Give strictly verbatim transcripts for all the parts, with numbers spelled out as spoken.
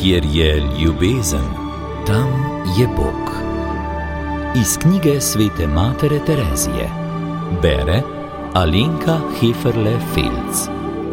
Kjer je ljubezen, tam je Bog. Iz knjige svete matere Terezije. Bere Alenka Heferle-Felc.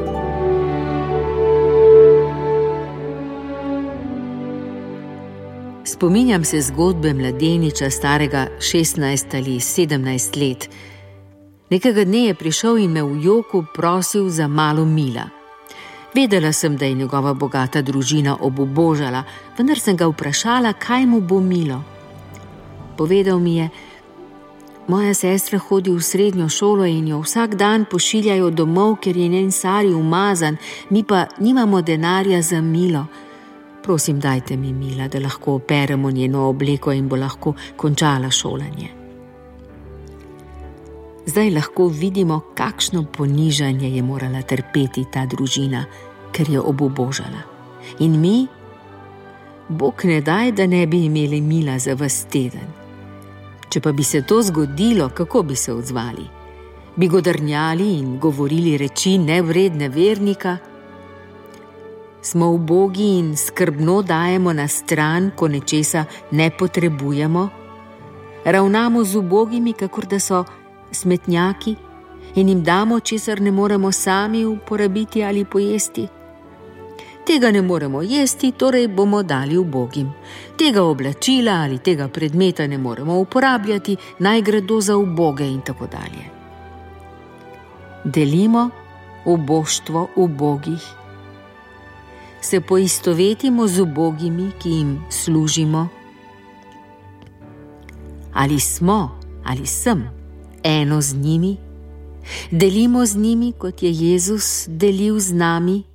Spominjam se zgodbe mladeniča, starega šestnajst ali sedemnajst let. Nekega dne je prišel in me v joku prosil za malo mila. Vedela sem, da je njegova bogata družina obubožala, vendar sem ga vprašala, kaj mu bo milo. Povedal mi je: moja sestra hodi v srednjo šolo in jo vsak dan pošiljajo domov, ker je njen sari umazan, mi pa nimamo denarja za milo. Prosim, dajte mi mila, da lahko operemo njeno obleko in bo lahko končala šolanje. Zdaj lahko vidimo, kakšno ponižanje je morala trpeti ta družina, ker je obubožala. In mi? Bog ne daj, da ne bi imeli mila za ves teden. Če pa bi se to zgodilo, kako bi se odzvali? Bi godrnjali in govorili reči nevredne vernika? Smo ubogi in skrbno dajemo na stran, ko nečesa ne potrebujemo? Ravnamo z ubogimi, kakor da so smetnjaki, in jim damo, česar ne moremo sami uporabiti ali pojesti? Tega ne moremo jesti, torej bomo dali ubogim. Tega oblačila ali tega predmeta ne moremo uporabljati, naj gredo za uboge in tako dalje. Delimo uboštvo ubogih. Se poistovetimo z ubogimi, ki jim služimo. Ali smo, ali sem eno z njimi? Delimo z njimi, kot je Jezus delil z nami?